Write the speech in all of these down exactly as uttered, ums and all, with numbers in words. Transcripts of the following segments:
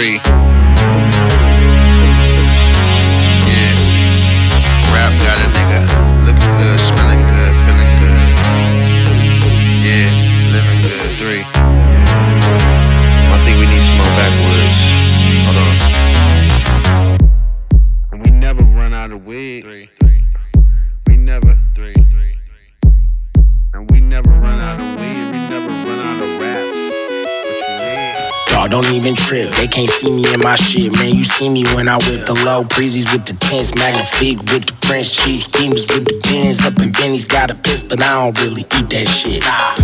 three. Yeah. Rap got a nigga looking good, smelling good, feeling good. Yeah, living good. Three. I think we need some more backwoods. Hold on. We never run out of weed. Three. We never. Three. Three. And we never run out of weed. We never run out of rap. Y'all don't even trip, they can't see me in my shit. Man, you see me when I whip the low breezes with the tents, Magnifique with the French cheeks, Demons with the Benz, up in Benny's got a piss, but I don't really eat that shit.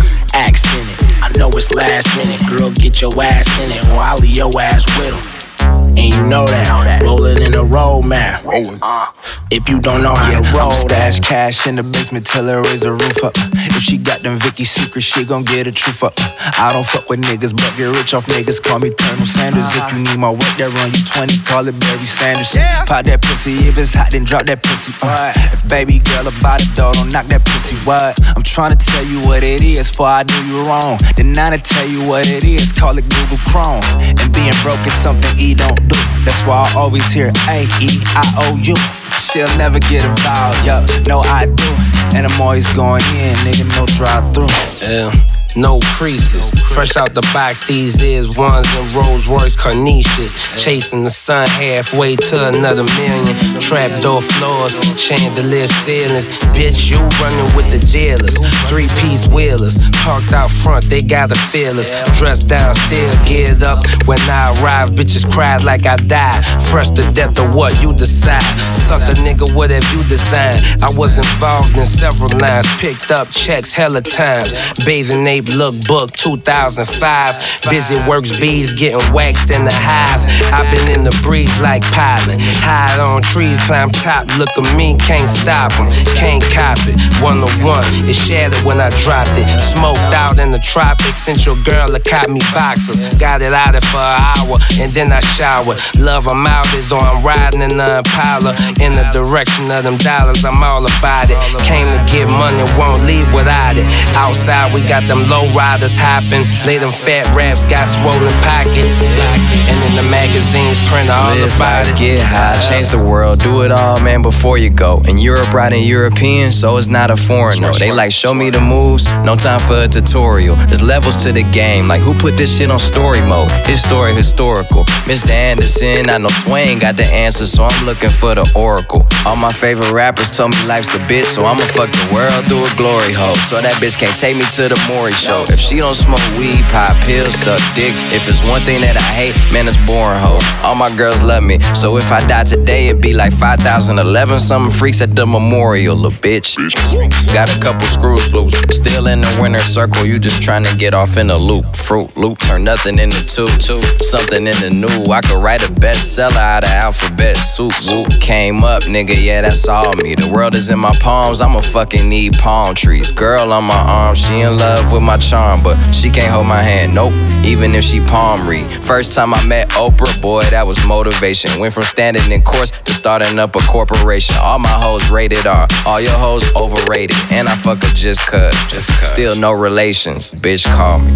Accent it, I know it's last minute, girl, get your ass in it, or I'll leave your ass with 'em. And you know that, rollin' in a roll, man. Uh, if you don't know how yeah, to roll, I'm stash cash in the basement till her raise the roof up. If she got them Vicky secrets, she gon' get a truth up. I don't fuck with niggas, but get rich off niggas. Call me Colonel Sanders. Uh-huh. If you need my work, that run you twenty, call it Barry Sanders. Yeah. Pop that pussy, if it's hot, then drop that pussy. Uh, if baby girl about it, though, don't knock that pussy. What? I'm tryna tell you what it is, before I do you wrong. Then now to tell you what it is, call it Google Chrome. And being broke is something E don't do. That's why I always hear A E I O U. She'll never get involved, yup, no I do. And I'm always going in, nigga, no drive through. Yeah. No creases, fresh out the box, these is ones and Rolls Royce Carnicious. Chasing the sun halfway to another million. Trapdoor floors, chandelier ceilings. Bitch, you running with the dealers. Three-piece wheelers, parked out front, they gotta feel us. Dressed down, still geared up. When I arrive, bitches cried like I died. Fresh to death or what, you decide. Suck a nigga, whatever you design. I was involved in several lines, picked up checks hella times. Bathing Ape lookbook two thousand five. Busy works bees getting waxed in the hive. I've been in the breeze like pilot. Hide on trees, climb top. Look at me, can't stop them. Can't cop it. One to one, it shattered when I dropped it. Smoked out in the tropics. Since your girl that caught me boxers. Got it out of for an hour and then I showered. Love I'm out it, though I'm riding in the Impala. In the direction of them dollars, I'm all about it. Came to get money, won't leave without it. Outside we got them low riders hopping. Lay them fat raps, got swollen pockets. And in the magazines print all Live about life, it. get high, change the world, do it all, man, before you go. In Europe, riding European, so it's not a foreign, no. They like, show me the moves, no time for a tutorial. There's levels to the game, like who put this shit on story mode? His story historical. Mister Anderson, I know Swain got the answer, so I'm looking for the oracle. All my favorite rappers told me life's a bitch, so I'ma fuck the world through a glory hole. So that bitch can't take me to the Maury show. If she don't smoke weed, pop pills, suck dick. If it's one thing that I hate, man, it's boring hoe. All my girls love me, so if I die today, it'd be like five thousand eleven. Some freaks at the memorial, little bitch. Got a couple screws loose, still in the winner circle. You just trying to get off in a loop. Fruit Loop, turn nothing into two. Something in the new. I could write a bestseller out of alphabet soup. Whoop, came up, nigga, yeah, that's all me. The world is in my palms, I'ma fucking need palm trees. Girl on my arm, she in love with my charm, but she can't hold my hand, nope, even if she palm read. First time I met Oprah, boy, that was motivation. Went from standing in course to starting up a corporation. All my hoes rated R, all your hoes overrated. And I fuck her just cuz, just cuz. Still no relations, bitch call me.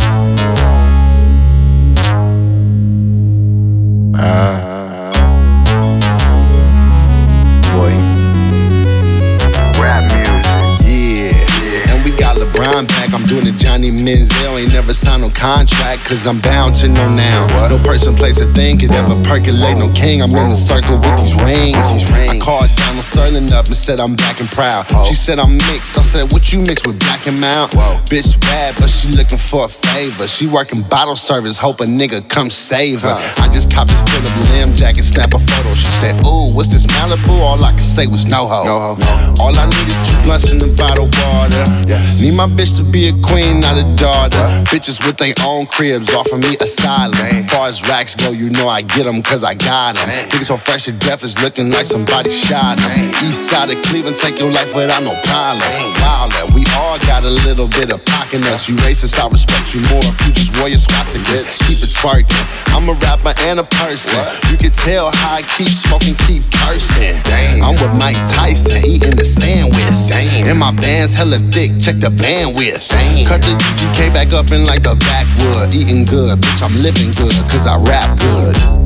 Uh, boy. Rap music. Yeah, and we got LeBron back. I'm doing the Johnny Manziel. Ain't never signed no contract, cause I'm bound to know now. No person, place, or thing could ever percolate no king. I'm in the circle with these rings. I called Donald Sterling up and said I'm black and proud. She said I'm mixed. I said, what you mix with Black and Mount? Bitch bad, but she looking for a favor. She working bottle service, hope a nigga come save her. I just copped this Philip Lim jacket, snap a photo. She said, ooh, what's this Malibu? All I could say was no ho. No ho. All I need is two blunts in the bottle water. Yes. Need my bitch to be a queen, not a daughter. What? Bitches with their own cribs offer me asylum. Dang. Far as racks go, you know I get them cause I got them. Niggas so fresh to death is looking like somebody shot them. East side of Cleveland, take your life without no problem. Wildin', we all got a little bit of pocket nuts. You racist, I respect you more. Futures warrior squats to get, keep it twerking. I'm a rapper and a person. What? You can tell how I keep smoking, keep cursing. Dang. I'm with Mike Tyson, eating the sandwich. Dang. And my band's hella thick, check the bandwidth. Dang. Cut the U G K back up in like the backwood. Eating good, bitch, I'm living good, cause I rap good.